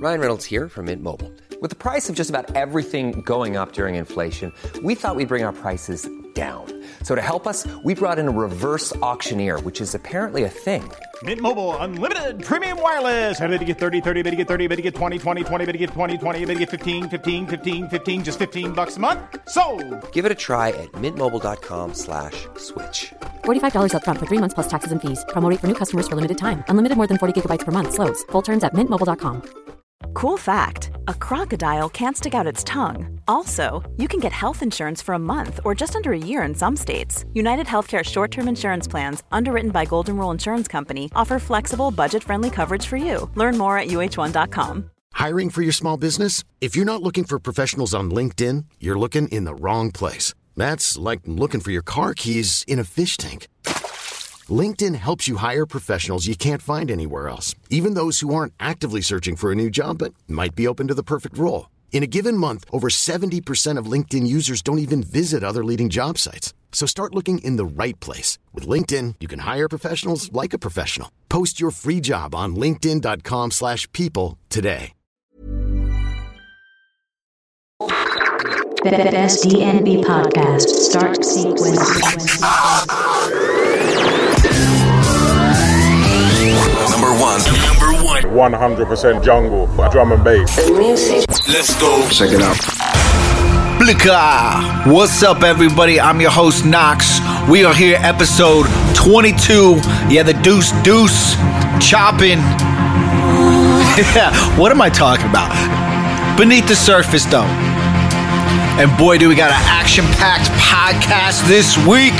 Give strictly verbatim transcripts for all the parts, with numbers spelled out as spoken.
Ryan Reynolds here from Mint Mobile. With the price of just about everything going up during inflation, we thought we'd bring our prices down. So to help us, we brought in a reverse auctioneer, which is apparently a thing. Mint Mobile Unlimited Premium Wireless. How to get thirty, thirty, how to get thirty, how to get twenty, twenty, twenty, how to get twenty, twenty, how to get fifteen, fifteen, fifteen, fifteen, just fifteen bucks a month? Sold! Give it a try at mintmobile.com slash switch. forty-five dollars up front for three months plus taxes and fees. Promo rate for new customers for limited time. Unlimited more than forty gigabytes per month. Slows full terms at mint mobile dot com. Cool fact, a crocodile can't stick out its tongue. Also, you can get health insurance for a month or just under a year in some states. United Healthcare short-term insurance plans, underwritten by Golden Rule Insurance Company, offer flexible, budget-friendly coverage for you. Learn more at U H one dot com. Hiring for your small business? If you're not looking for professionals on LinkedIn, you're looking in the wrong place. That's like looking for your car keys in a fish tank. LinkedIn helps you hire professionals you can't find anywhere else, even those who aren't actively searching for a new job but might be open to the perfect role. In a given month, over seventy percent of LinkedIn users don't even visit other leading job sites. So start looking in the right place. With LinkedIn, you can hire professionals like a professional. Post your free job on linkedin.com slash people today. Best D N B podcast. Start sequence. Number one. Number one. one hundred percent jungle, drum and bass. Let's go. Check it out. Blika. What's up, everybody? I'm your host, Knox. We are here, episode twenty-two. Yeah, the deuce deuce. Chopping. What am I talking about? Beneath the surface, though. And boy, do we got an action-packed podcast this week.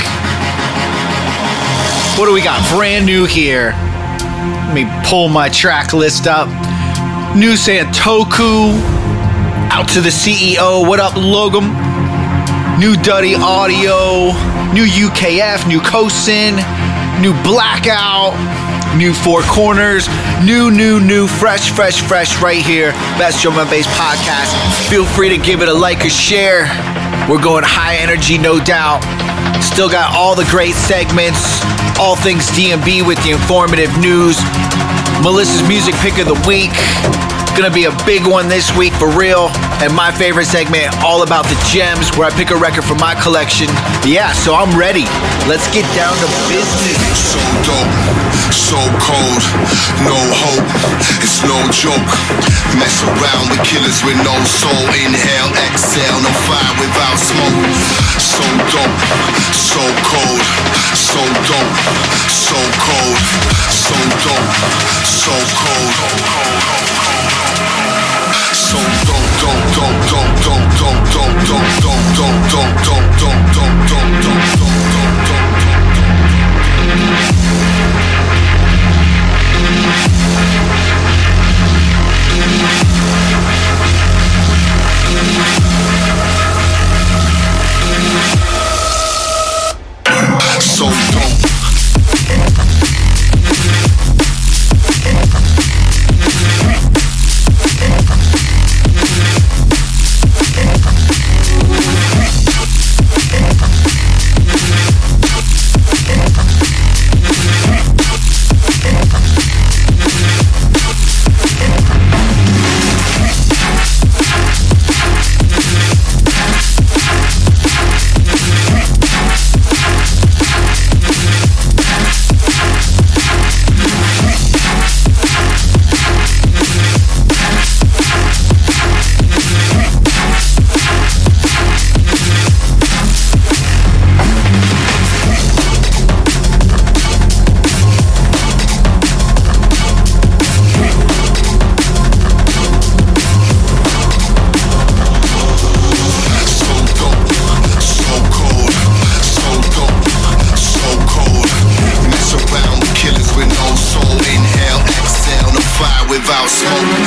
What do we got? Brand new here. Let me pull my track list up. New Santoku. Out to the C E O. What up, Logum? New Duddy Audio. New U K F. New Cosin. New Blackout. New Four Corners. New, new, new. Fresh, fresh, fresh right here. Best Drum and Bass podcast. Feel free to give it a like or share. We're going high energy, no doubt. Still got all the great segments. All things D and B with the informative news. Melissa's music pick of the week. Gonna be a big one this week for real. And my favorite segment, all about the gems, where I pick a record from my collection. Yeah, so I'm ready. Let's get down to business. So dope, so cold, no hope, it's no joke. Mess around with killers with no soul. Inhale, exhale, no fire without smoke. So dope, so cold, so dope, so cold, so dope, so cold. So don't, don't, don't, don't, don't, don't, don't, don't, don't, don't, don't, don't, don't, don't, don't, don't, don't. So don't. Without smoke.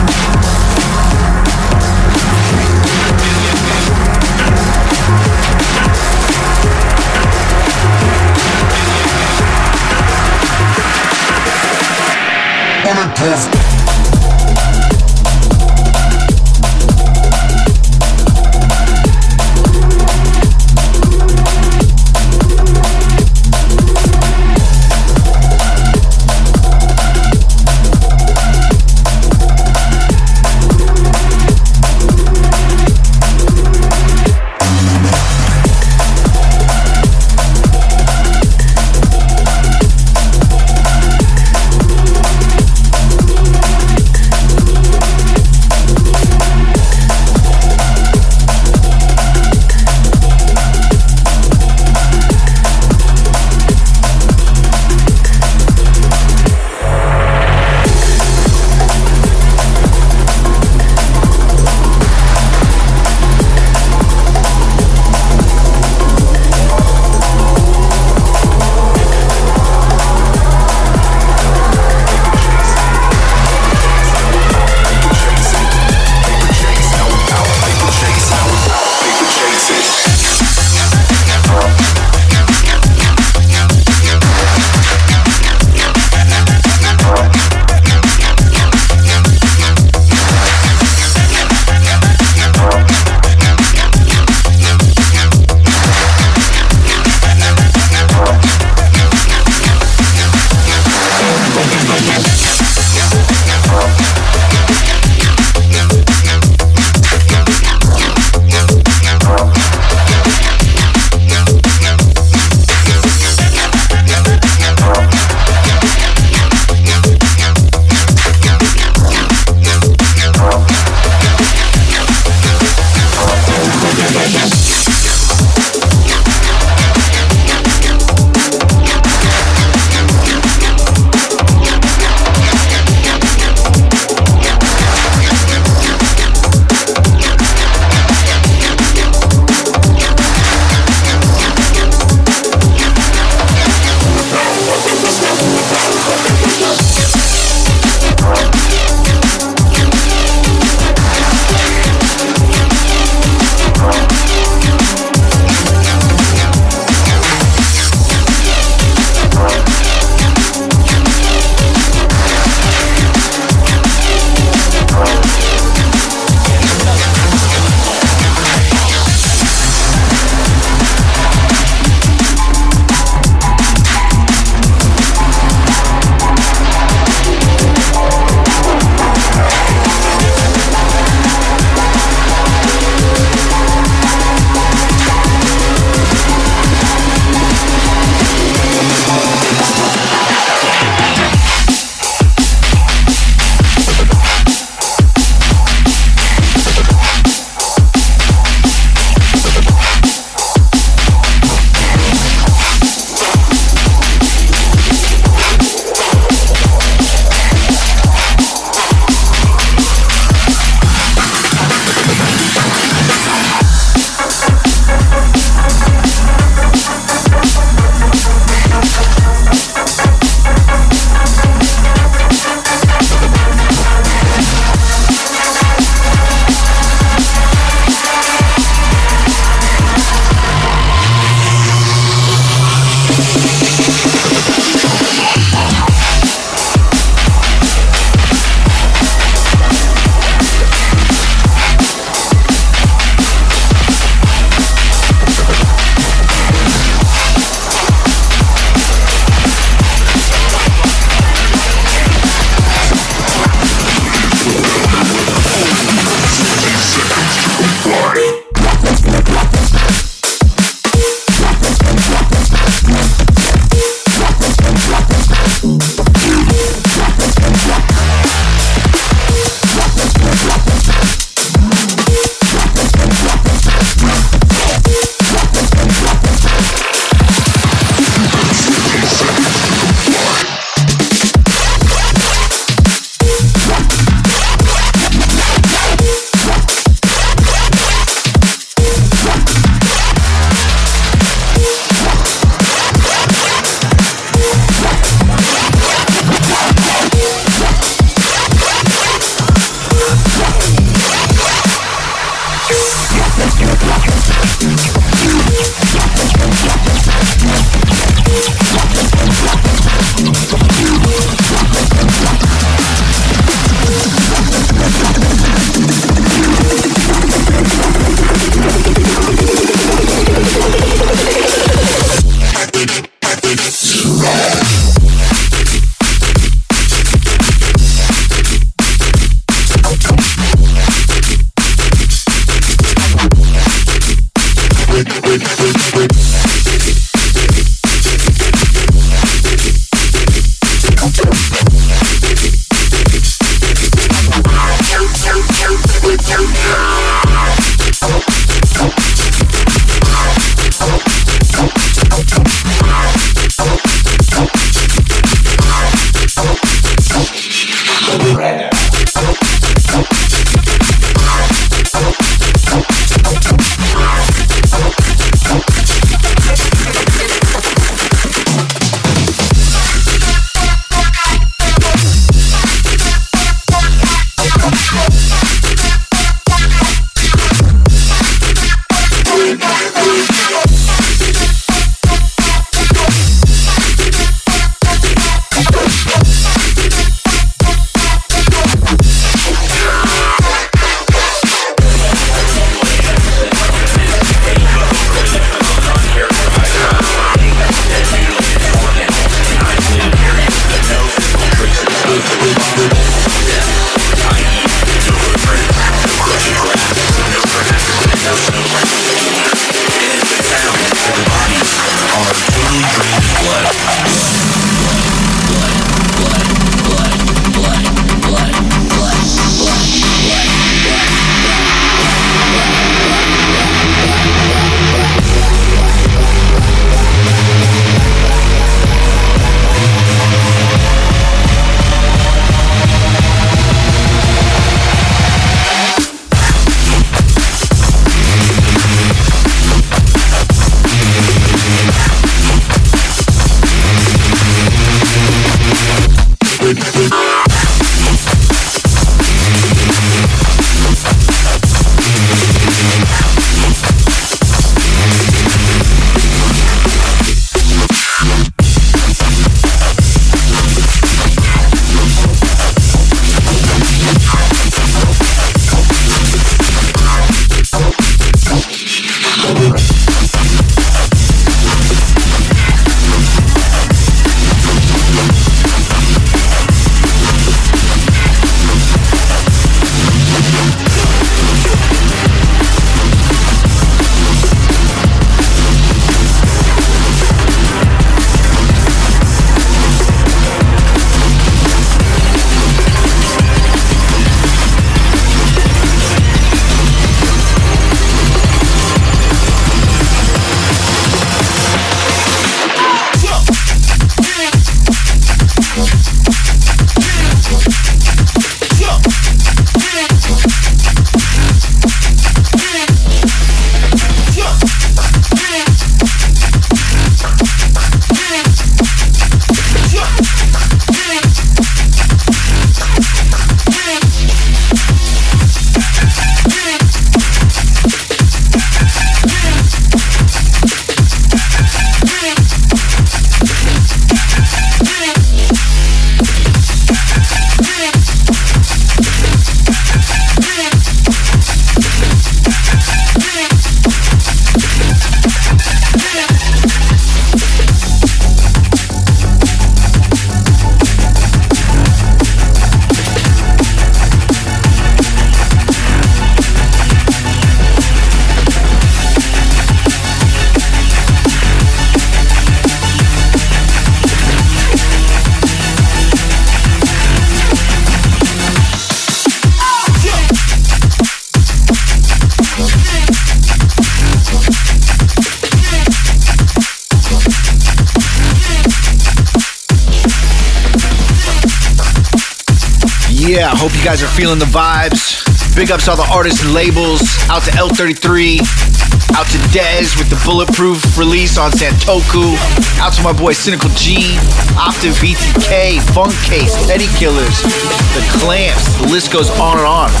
Yeah, I hope you guys are feeling the vibes. Big ups all the artists and labels. Out to L thirty-three. Out to Dez with the Bulletproof release on Santoku. Out to my boy Cynical G. Optiv B T K. Funk Case. Teddy Killers. The Clamps. The list goes on and on.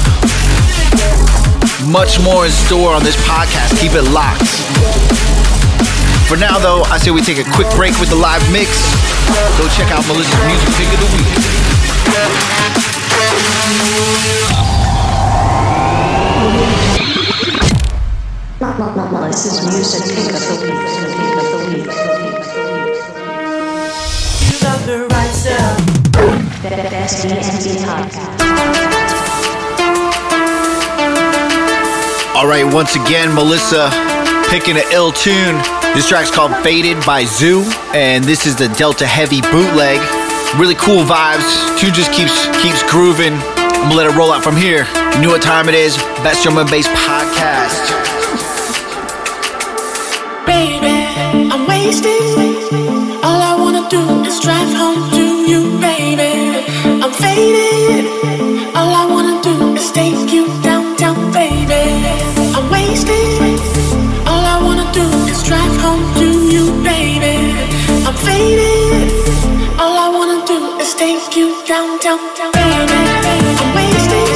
Much more in store on this podcast. Keep it locked. For now, though, I say we take a quick break with the live mix. Go check out Melissa's music pick of the week. Melissa's music pick of the week. Pick of the week. You got the right stuff. The best D and D podcast. All right, once again, Melissa picking an ill tune. This track's called Faded by Zoo, and this is the Delta Heavy bootleg. Really cool vibes. Tune just keeps keeps grooving. I'm gonna let it roll out from here. You know what time it is. Best Drum and Bass Podcast. Baby, I'm wasted. All I wanna do is drive home to you, baby. I'm faded. All I wanna do is take you downtown, baby. I'm wasted. All I wanna do is drive home to you, baby. I'm faded. All I wanna do is take you downtown, baby. I'm wasted.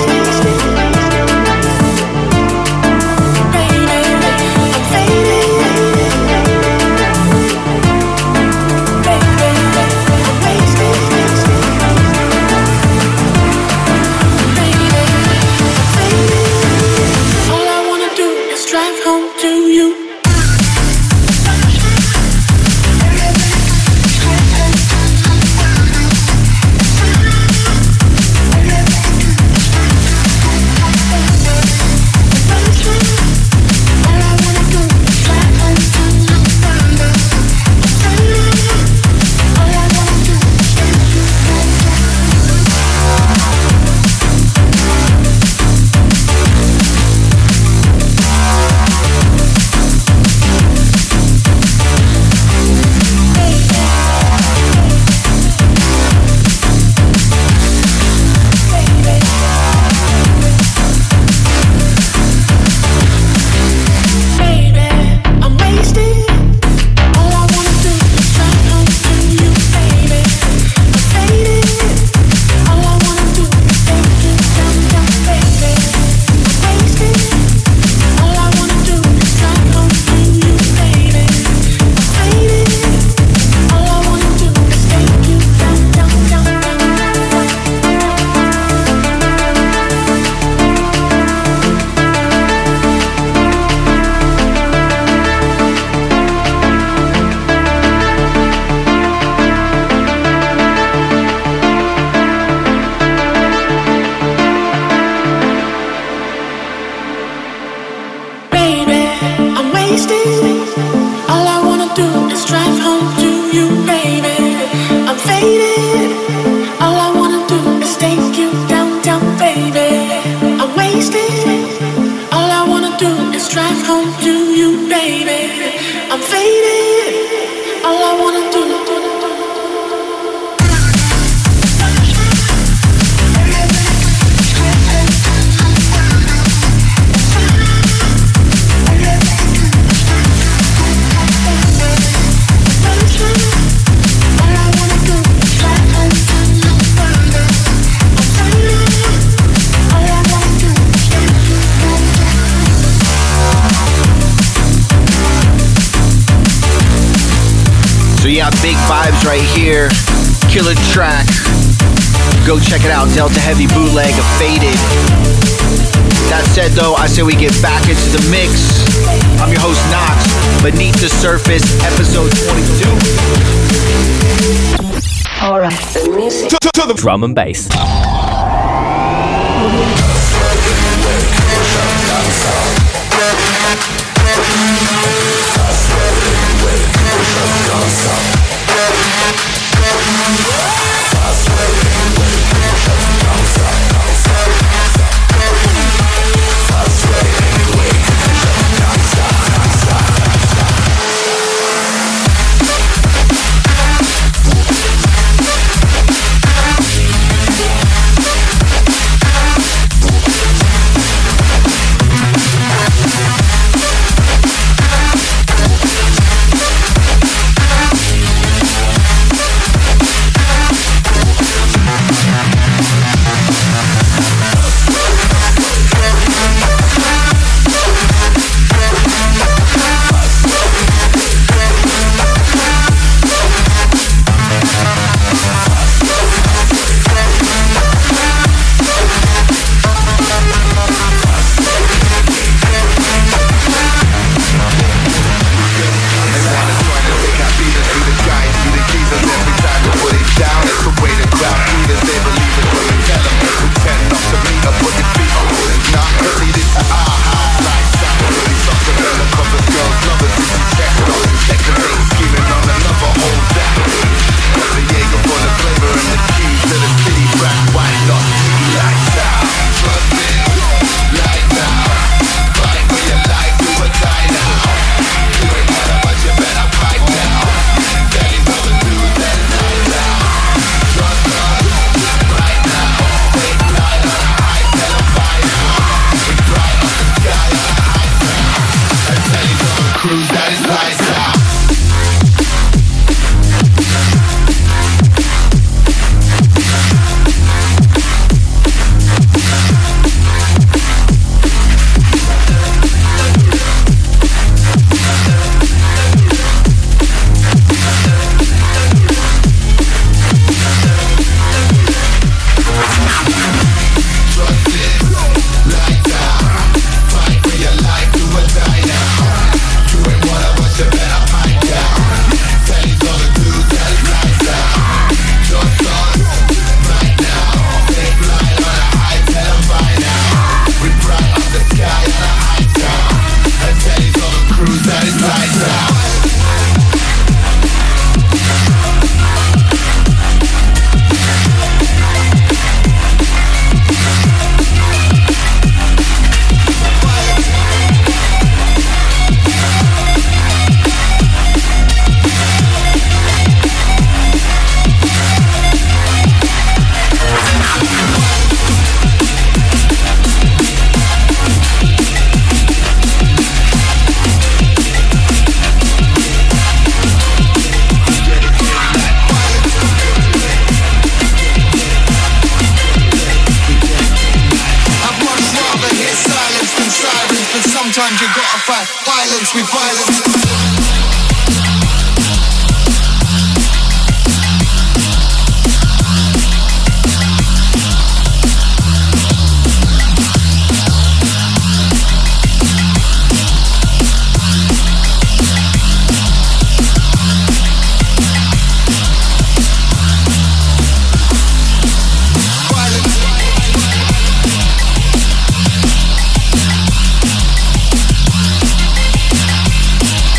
Right here, killer track. Go check it out, Delta Heavy bootleg of Faded. That said though, I say we get back into the mix. I'm your host Knox, Beneath the Surface, episode twenty-two. Alright, the music to, to the drum and bass. fight violence with violence. Violence.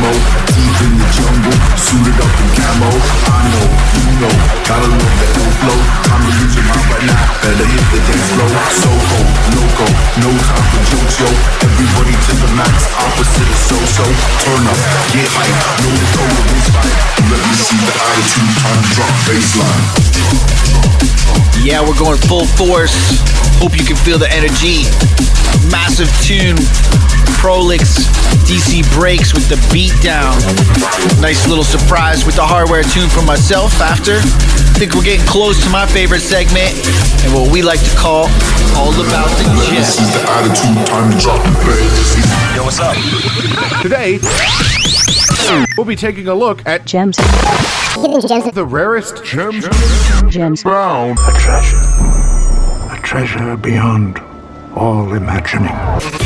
ammo. Deep in the jungle, suited up in camo. I know, you know, gotta love that no flow. Time to lose your mind right now, better hit the dance floor. So cold, loco, no time for jokes, yo. Everybody to the max, opposite of so-so. Turn up, get hype, know the code of this fight. Let me see the attitude, time to drop baseline. Yeah, we're going full force. Hope you can feel the energy. Massive tune. Prolix, D C Breaks with the beat down. Nice little surprise with the hardware tune from myself after. I think we're getting close to my favorite segment and what we like to call All About the Gym. This is the attitude, time to drop the bass. Yo, what's up? Today, we'll be taking a look at Gems. the rarest gems Gems. Found. A treasure. A treasure beyond all imagining.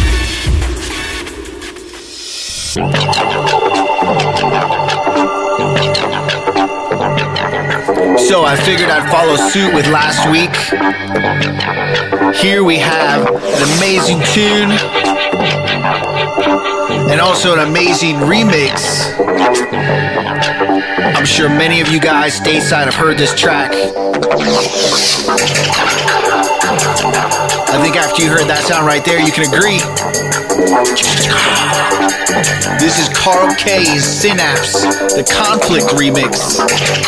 So I figured I'd follow suit with last week. Here we have an amazing tune and also an amazing remix. I'm sure many of you guys stateside have heard this track. I think after you heard that sound right there, you can agree. This is Carl K's Synapse, the Conflict remix.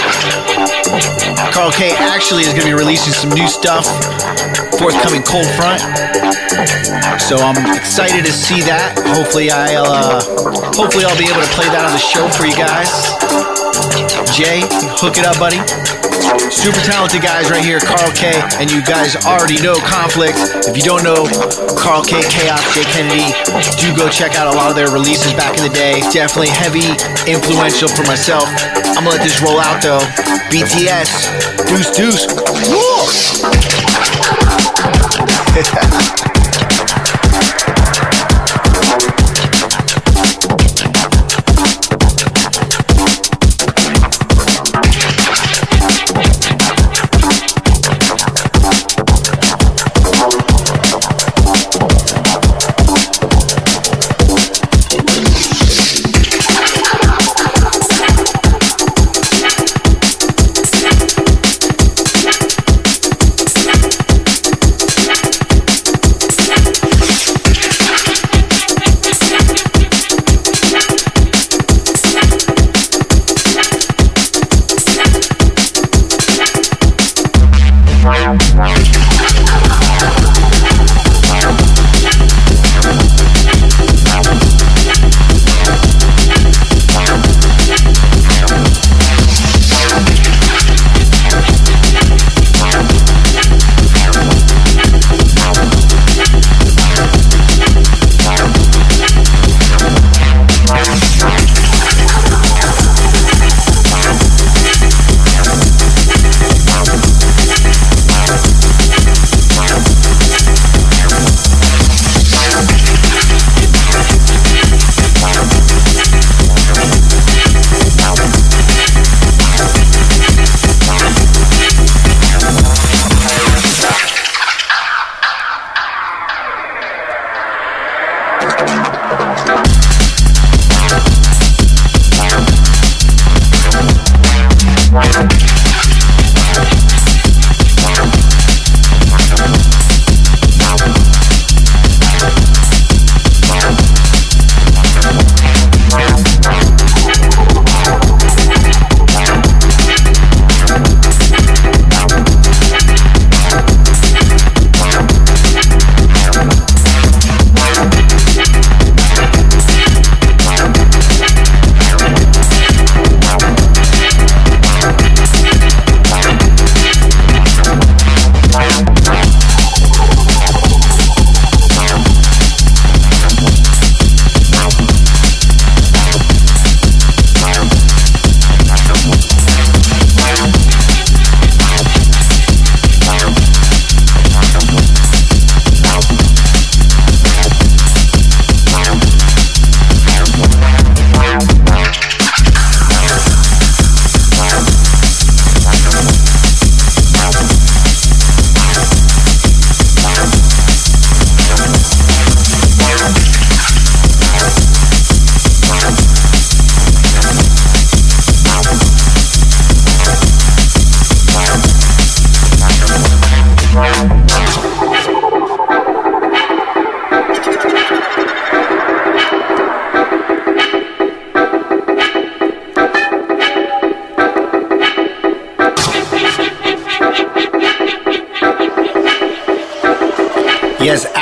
Carl K actually is going to be releasing some new stuff, forthcoming Cold Front. So I'm excited to see that. Hopefully I'll, uh, hopefully I'll be able to play that on the show for you guys. Jay, hook it up, buddy. Super talented guys right here, Carl K, and you guys already know Conflict. If you don't know Carl K, Chaos, Jay Kennedy, do go check out a lot of their releases back in the day. Definitely heavy, influential for myself. I'm gonna let this roll out though. B T S, deuce deuce. Woo!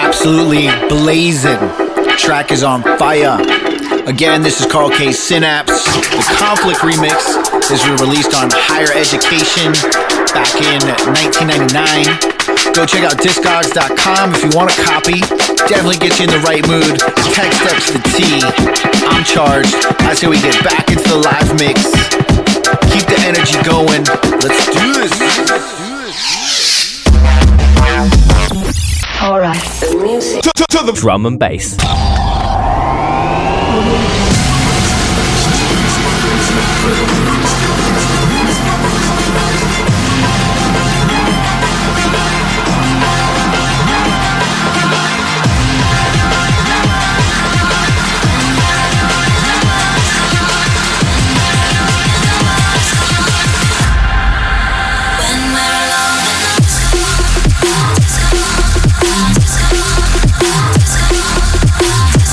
absolutely blazing. The track is on fire. Again, this is Carl K. Synapse. The Conflict remix. This was released on Higher Education back in nineteen ninety-nine. Go check out discogs dot com if you want a copy. Definitely gets you in the right mood. Tech Steps the T. I'm charged. I say we get back into the live mix. Keep the energy going. Let's do this. All right. The music. To, to, to the drum and bass. Disco, disco, disco, disco, disco,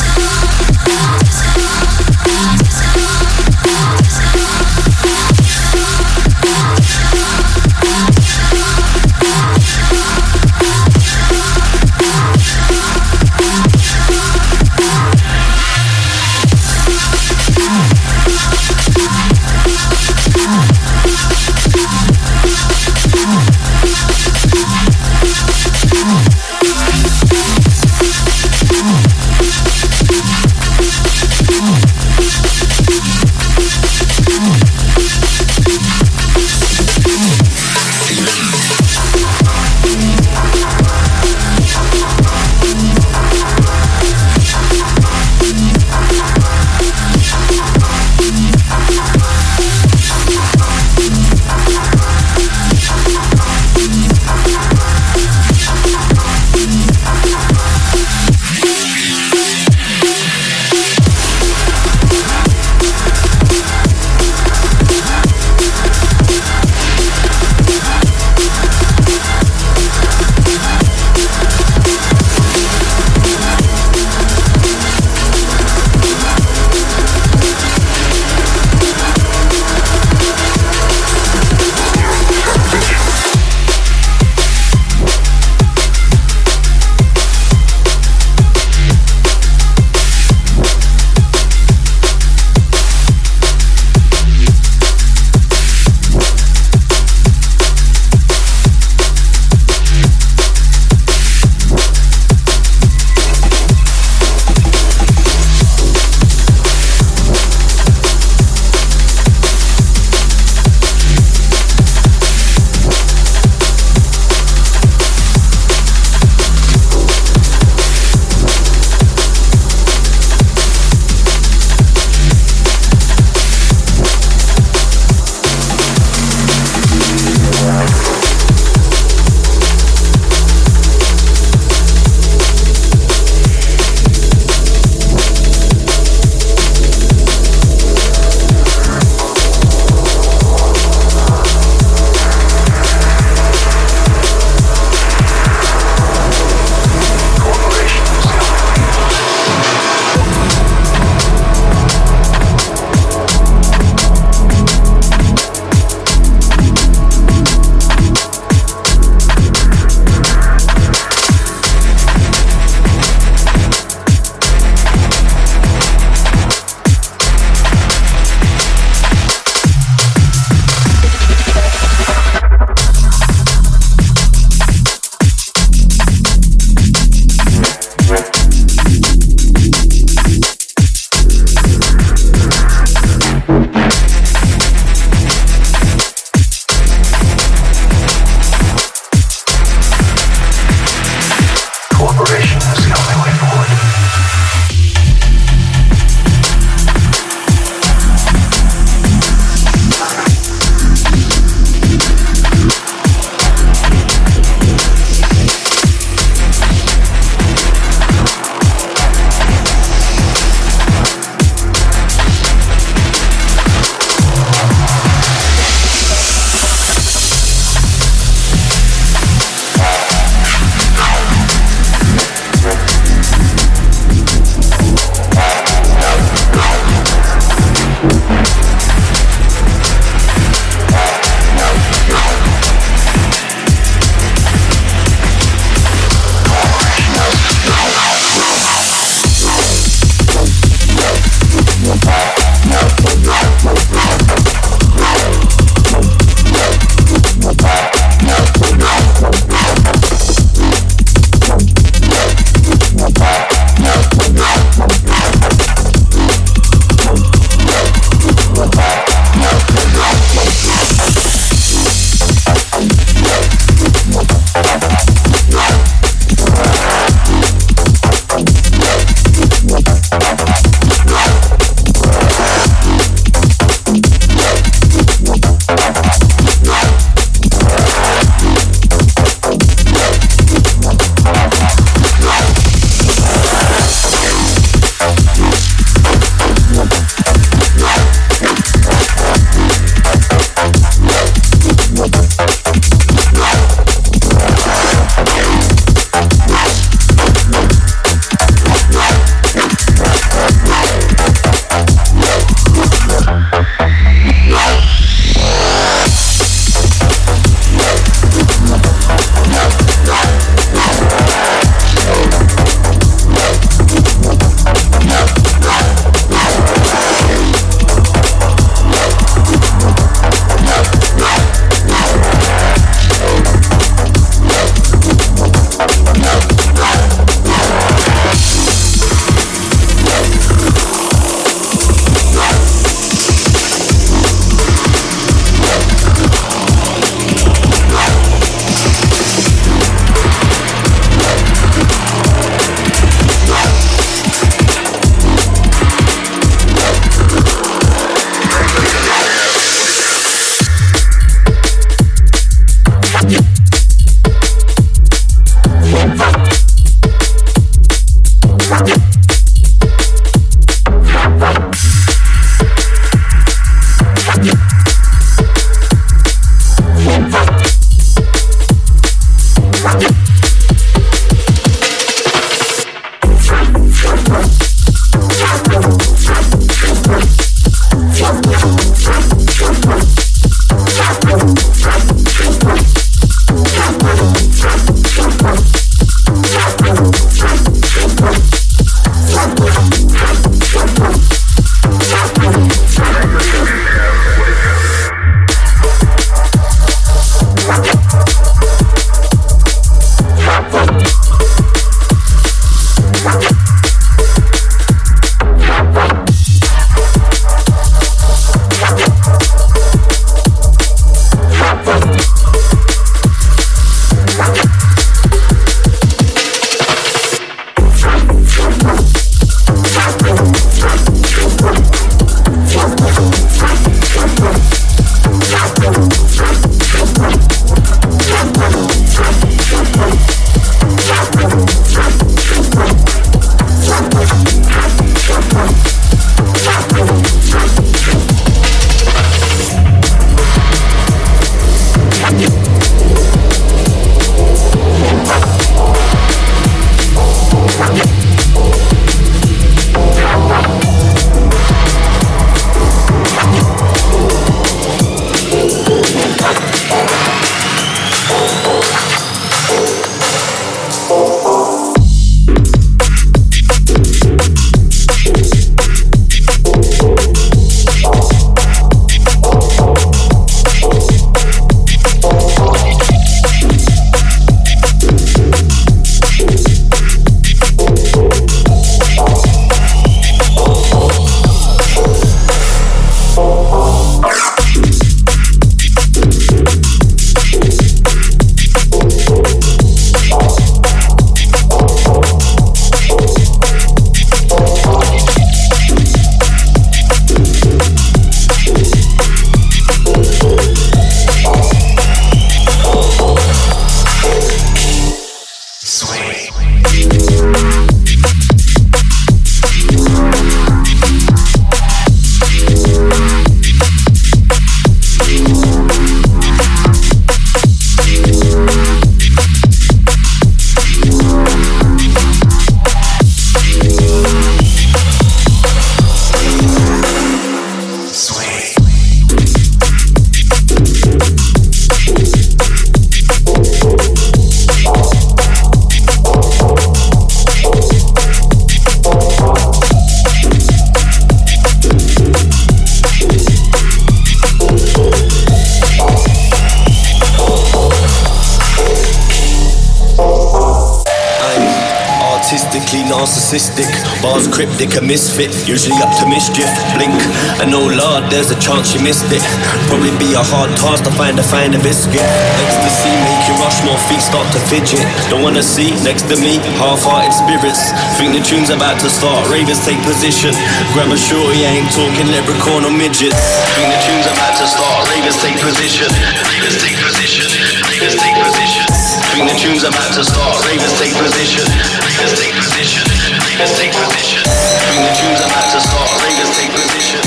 narcissistic. Bars cryptic, a misfit, usually up to mischief. Blink, and oh lord, there's a chance you missed it. Probably be a hard task to find a find a biscuit. Ecstasy make you rush, more feet start to fidget. Don't wanna see next to me, half-hearted spirits. Think the tune's about to start, ravers take position. Grab a shorty, I ain't talking leprechaun or midgets. Think the tune's about to start, ravers take position. Ravers take position, ravers take position. Think the tune's about to start, ravers take position. Ravers take position, ravers take position. Think the tune's about to start, ravers take position.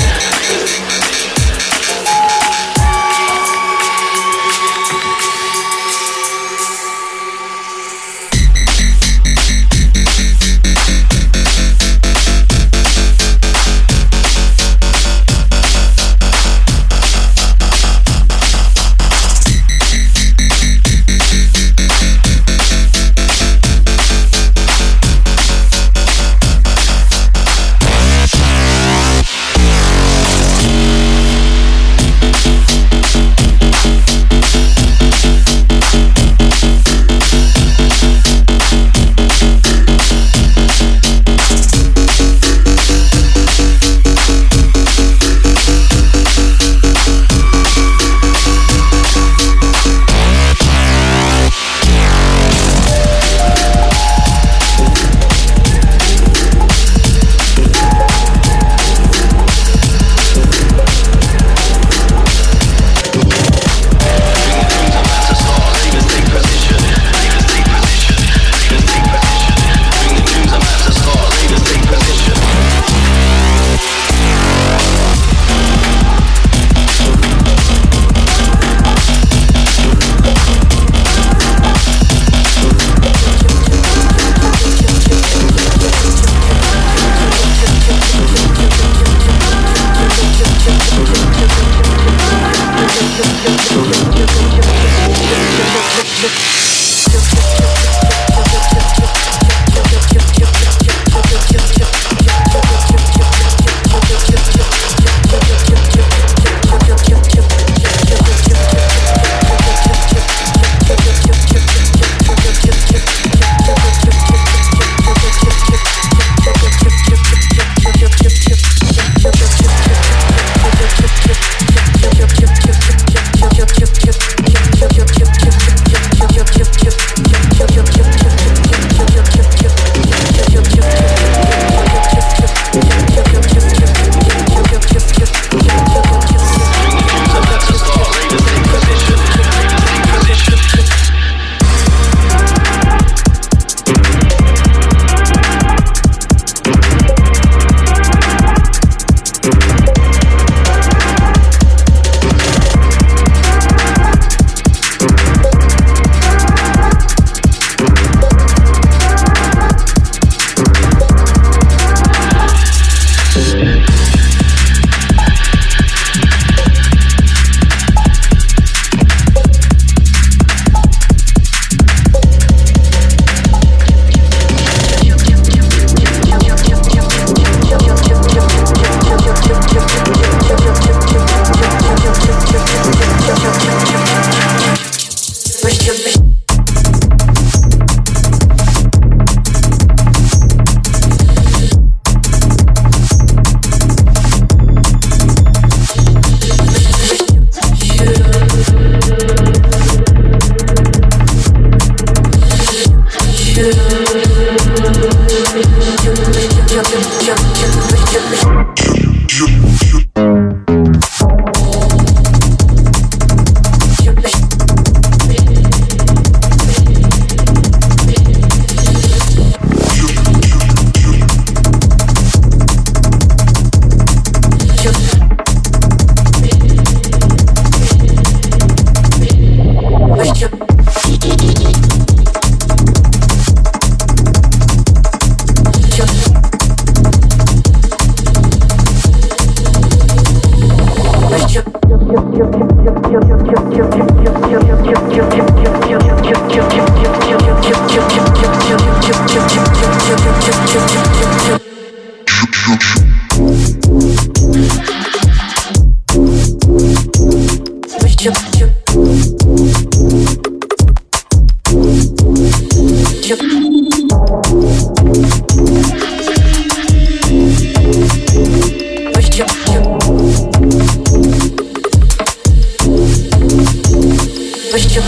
Chip. for sure.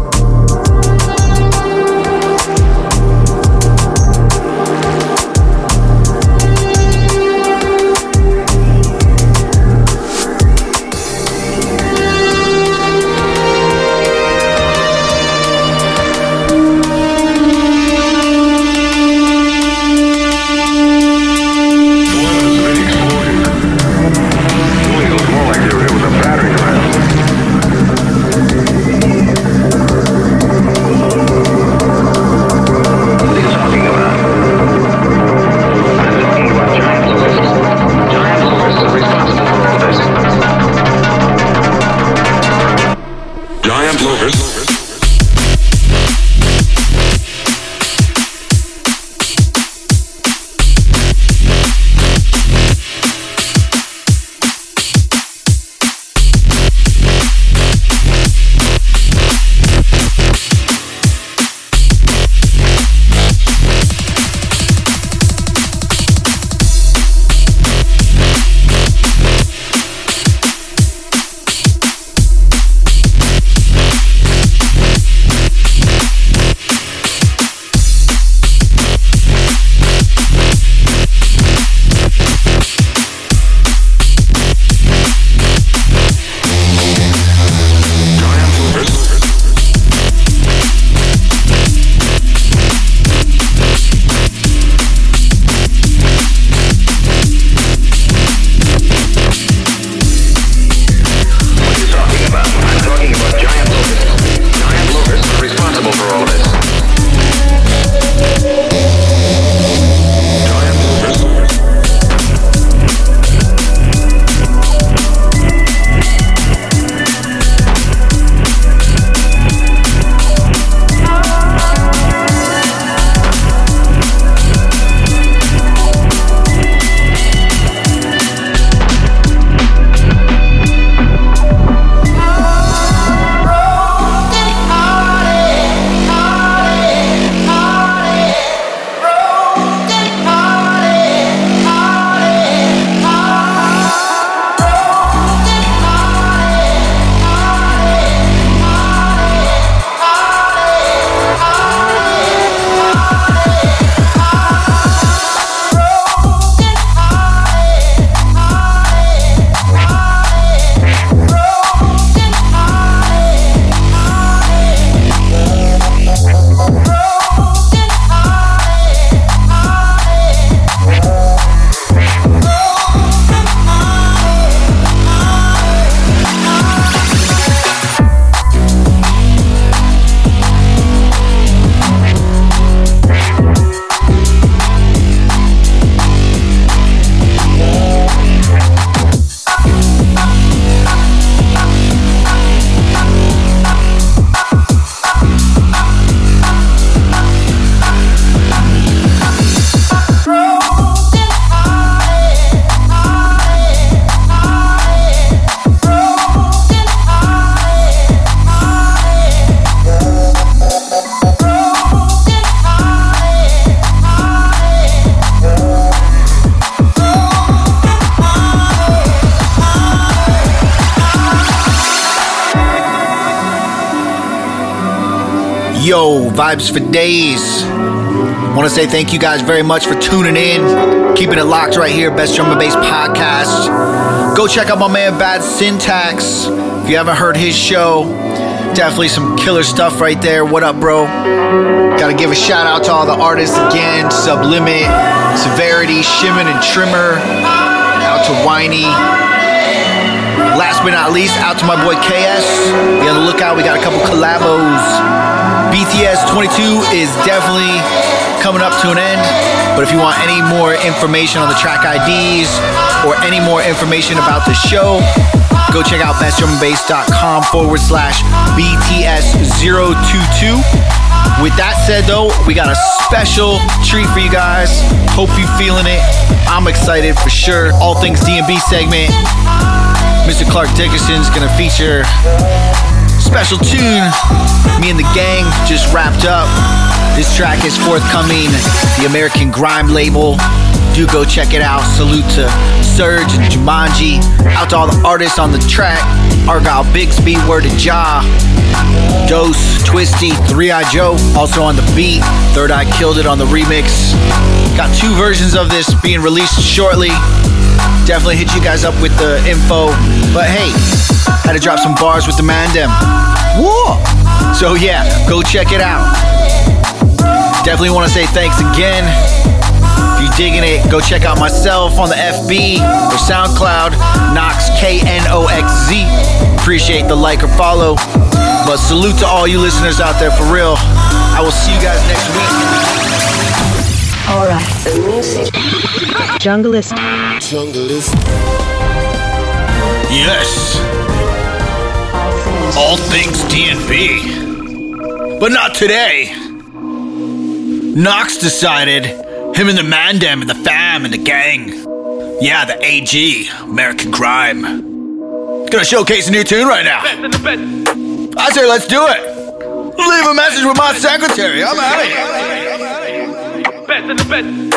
Yo, vibes for days. Want to say thank you guys very much for tuning in, keeping it locked right here, Best Drum and Bass Podcast. Go check out my man Bad Syntax. If you haven't heard his show, definitely some killer stuff right there. What up, bro? Gotta give a shout out to all the artists again. Sublimit, Severity, Shimmin' and Trimmer. Out to Whiny. Last but not least, out to my boy K S. Be on the lookout, we got a couple collabos. B T S twenty-two is definitely coming up to an end. But if you want any more information on the track I Ds or any more information about the show, go check out bestdrumandbass.com forward slash BTS022. With that said, though, we got a special treat for you guys. Hope you feeling it. I'm excited for sure. All Things D and B segment. Mister Clark Dickerson's gonna feature special tune. Me and the gang just wrapped up. This track is forthcoming, the American Grime label. Do go check it out. Salute to Surge and Jumanji. Out to all the artists on the track. Argyle Bixby, Word to Ja, Dose, Twisty, three eye Joe, also on the beat. Third Eye killed it on the remix. Got two versions of this being released shortly. Definitely hit you guys up with the info. But hey, had to drop some bars with the Mandem. Whoa! So yeah, go check it out. Definitely want to say thanks again. If you're digging it, go check out myself on the F B or SoundCloud, Knox, K N O X Z. Appreciate the like or follow. But salute to all you listeners out there, for real. I will see you guys next week. Alright, the music. Junglist. Junglist. Yes. All things D and B. But not today. Knox decided, him and the Mandem and the fam and the gang. Yeah, the A G, American Grime. Gonna showcase a new tune right now. I say let's do it. Leave a message with my secretary. I'm out of here. Best in the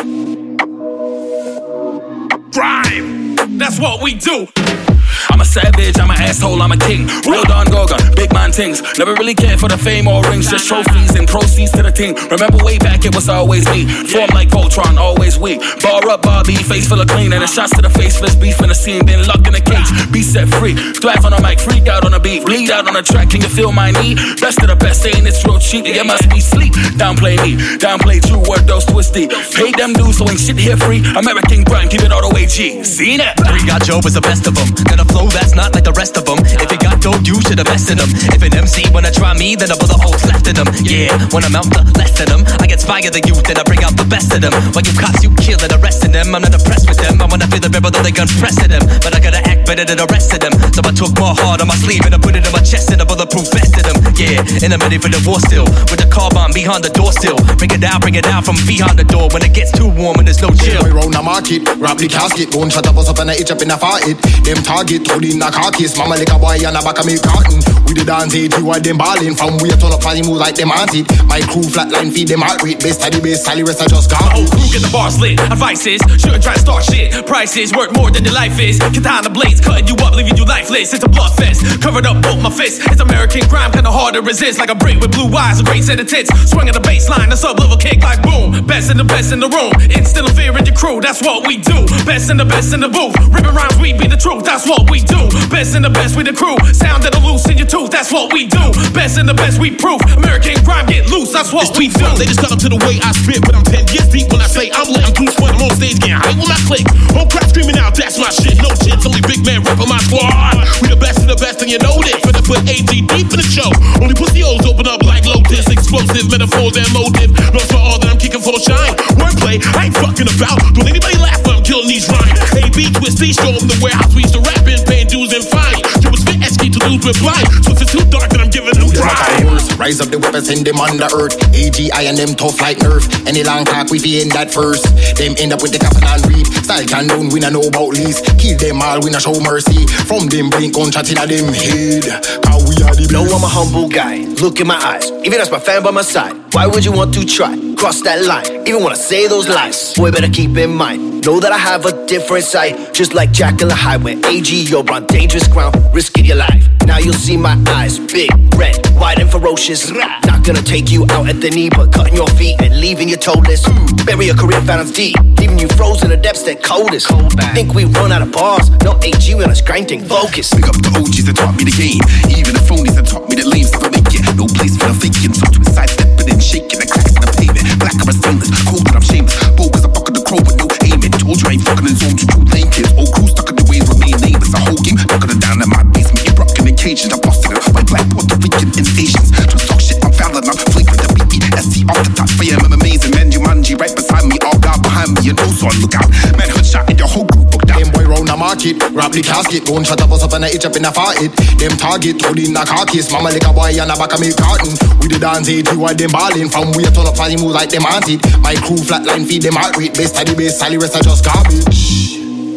best. Grime. That's what we do. I'm a savage, I'm an asshole, I'm a king. Real Don Gorgon, big man things. Never really cared for the fame or rings, just trophies and proceeds to the team. Remember way back, it was always me. Form like Voltron, always weak. Bar up, Bobby, face full of clean. And the shots to the face, first beef in the scene. Been locked in the cage, be set free. Thrive on the mic, freak out on the beat. Bleed out on the track, can you feel my knee? Best of the best, saying it's real cheap. You must be sleep. Downplay me, downplay true word, those twisty. Pay them dues, so ain't shit here free. American Grime, keep it all the way G. Seen it? We got Joe is the best of them. Got a flow that's not like the rest of them. If it got dope, you should invest in them. If an M C wanna try me, then I put the holes left in them. Yeah, when I'm out the less than them, I get spy of the youth and I bring out the best of them. While you cops, you kill and arresting them. I'm not impressed with them. I wanna feel the rebel though they gun pressing them. But I gotta act better than the rest of them. So I took more hard on my sleeve and I put it in my chest and I bulletproof vest in them. Yeah, and I'm ready for the war still. With the car bomb behind the door still. Bring it down, bring it down from behind the door. When it gets too warm and there's no chill. We round the market, grab the casket, bone shut up us up and I itch up in a fart it. Them target, throw in the car case. Mama like a boy and a back of me carton. We the dance eight, you are them balling. From we turn up funny move like them auntie. My crew flatline feed them heart rate. Best of the best, Sally rest I just got. My whole crew get the bars lit. Advice is, shouldn't try to start shit. Prices worth more than your life is. Katana blades cutting you up, leaving you lifeless. It's a blood fest, covered up both my fists. It's American Grime, kinda hard to resist. Like a brick with blue eyes, a great set of tits. Swinging the bass line, a sub-level kick like boom. Best in the best in the room. Instilling fear in your crew, that's what we do. Best in the best in the booth. Ripping rhymes, we be the truth, that's what we do. Best in the best with the crew. Sound that'll loose in your tooth, that's what we do. Best in the best, we proof. American Grime, get loose, that's what it's we do. They just cut up to the way I spit, but I'm ten years deep when I say I'm lit. I'm too fun, I'm on stage getting hype with my click. Whole crowd screaming out, that's my shit. No shit, only big man rapping my squad. We the best of the best, and you know this. Finna put A G deep in the show. Only pussy O's open up like Lotus. Explosive metaphors and motive. Lost for all that I'm kicking full shine. Wordplay, I ain't fucking about. Don't anybody laugh when I'm killing these rhymes. A B Twisty, show them the warehouse we used to rap in, paying dues and fine. You was fit, S K to lose with blind. So if it's too dark, then I'm giving them dry. Rise up the weapons, send them on the earth. A G I and them tough like Nerf. Any long talk, we be in that first. Them end up with the coffin and read. Style can down, we no know about lease. Kill them all, we no show mercy. From them blink, gunshot in a them head. Cause we are the best. No, I'm a humble guy. Look in my eyes. Even as my fan by my side. Why would you want to try? Cross that line. Even wanna say those lies. Boy, better keep in mind. Know that I have a different side. Just like Jack in the highway. A G, you're on dangerous ground. Risking your life. Now you'll see my eyes. Big, red, wide and ferocious. Not gonna take you out at the knee, but cutting your feet and leaving you toeless. Bury your career fountains deep. Leaving you frozen in the depths that coldest. Think we run out of bars. No A G, we on a grinding focus. Pick up the O Gs that taught me the game. Even the phonies that taught me the lames never make it. No place for the faking. So to side stepping and shaking the cracks in the pavement. Black or stainless, cold but I'm shameless. Bold cause I fuck the crow with no aiming. Told you I ain't fucking in zone to two lane kids. Old crew stuck in the ways remain nameless. A whole game knocking it down in my basement. You rocking the cages. I busted it. White, black, Puerto Rican and Asians. Just talk shit, I'm foul and I'm flagrant. The B E S T off the top. I am amazing. Man, Jumanji right beside me. All God behind me. And no so look out. Man, hood shot in your whole group. Them boy round the market, grab the casket, don't shut up us up and I itch up in a fart it. Them target, throw in the car case, mama like a boy and a back of me carton. We the dance eight, you are them balling. From we turn up funny move like them auntie. My crew flatline feed them heart rate. Best of the best, Sally rest are just garbage.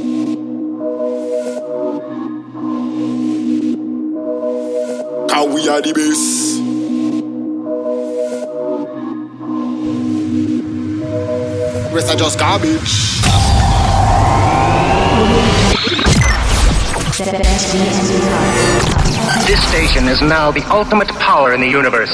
Cause we are the best. Rest are just garbage. Best beats in time. This station is now the ultimate power in the universe.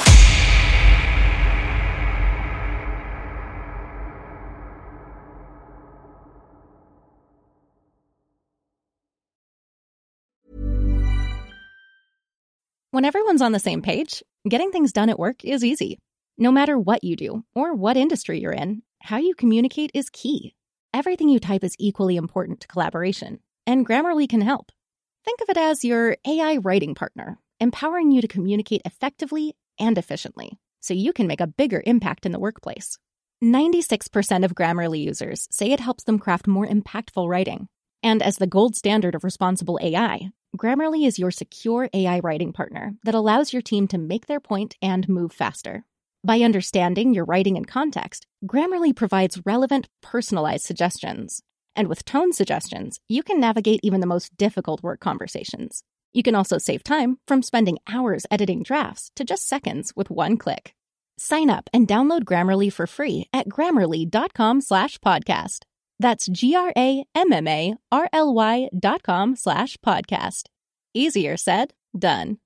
When everyone's on the same page, getting things done at work is easy. No matter what you do or what industry you're in, how you communicate is key. Everything you type is equally important to collaboration, and Grammarly can help. Think of it as your A I writing partner, empowering you to communicate effectively and efficiently, so you can make a bigger impact in the workplace. ninety-six percent of Grammarly users say it helps them craft more impactful writing. And as the gold standard of responsible A I, Grammarly is your secure A I writing partner that allows your team to make their point and move faster. By understanding your writing and context, Grammarly provides relevant, personalized suggestions. And with tone suggestions, you can navigate even the most difficult work conversations. You can also save time from spending hours editing drafts to just seconds with one click. Sign up and download Grammarly for free at grammarly.com slash podcast. That's G-R-A-M-M-A-R-L-Y dot com slash podcast. Easier said, done.